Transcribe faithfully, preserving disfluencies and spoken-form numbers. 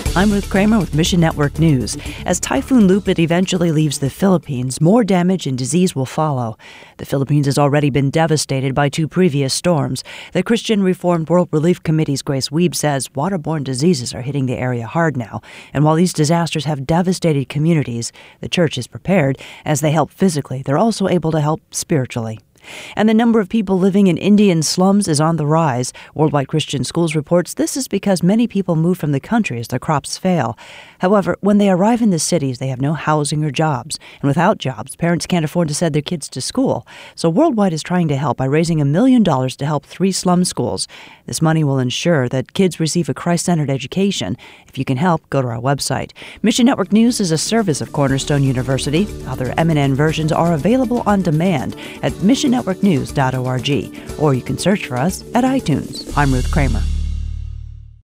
I'm Ruth Kramer with Mission Network News. As Typhoon Lupit eventually leaves the Philippines, more damage and disease will follow. The Philippines has already been devastated by two previous storms. The Christian Reformed World Relief Committee's Grace Wiebe says waterborne diseases are hitting the area hard now. And while these disasters have devastated communities, the church is prepared. As they help physically, they're also able to help spiritually. And the number of people living in Indian slums is on the rise. Worldwide Christian Schools reports this is because many people move from the country as their crops fail. However, when they arrive in the cities, they have no housing or jobs. And without jobs, parents can't afford to send their kids to school. So Worldwide is trying to help by raising a million dollars to help three slum schools. This money will ensure that kids receive a Christ-centered education. If you can help, go to our website. Mission Network News is a service of Cornerstone University. Other M N N versions are available on demand at mission network news dot org, or you can search for us at iTunes. I'm Ruth Kramer.